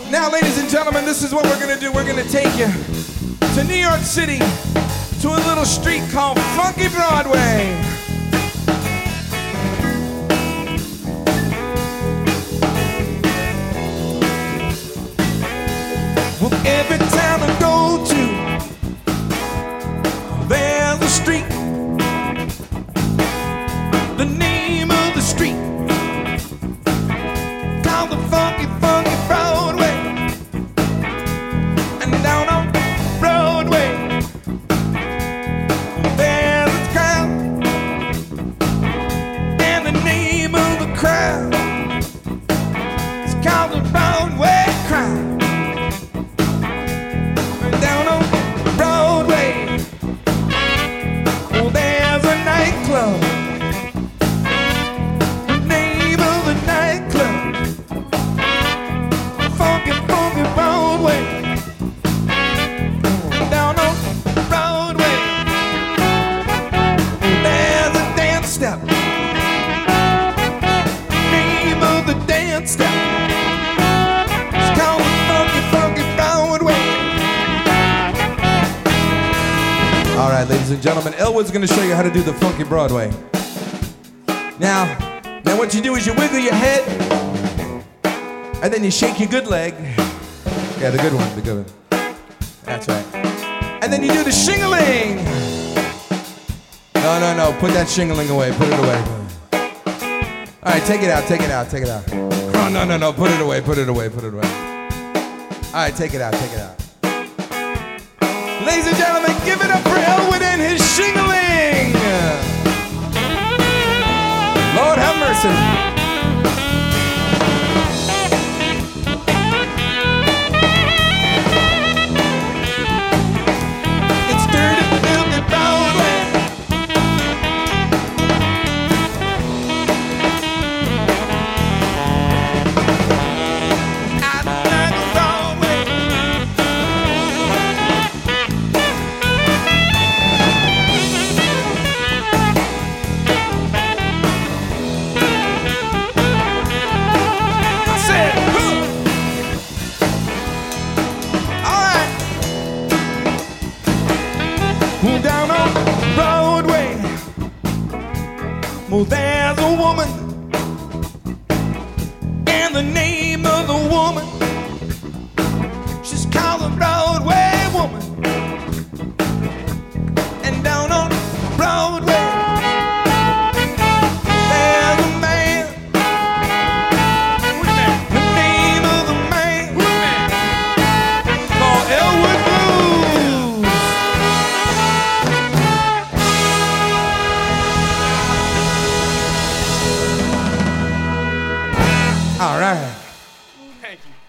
Now, ladies and gentlemen, this is what we're gonna do. We're gonna take you to New York City, to a little street called Funky Broadway. Well, every town I go to, there's a street. The name of the street called the Funky Broadway. And down on Broadway, there's a crowd, and the name of the crowd is called the Broadway crowd. And down on Broadway, oh, there's a nightclub. The name of the nightclub, Funky Broadway. Down on Broadway, there's a dance step. Name of the dance step, it's called the Funky Broadway. All right, ladies and gentlemen, Elwood's going to show you how to do the Funky Broadway. Now what you do is you wiggle your head, and then you shake your good leg. Yeah, the good one, the good one. That's right. And then you do the shingling. No, put that shingling away, put it away. All right, take it out. Oh, no, put it away. All right, take it out. Ladies and gentlemen, give it up for Elwood and his shingling. Lord have mercy. Down on Broadway, well, there's a woman, and the name of the woman, she's called the Broadway woman. And down on Broadway, there's a man, the name of the man, called Elwood Blues. All right.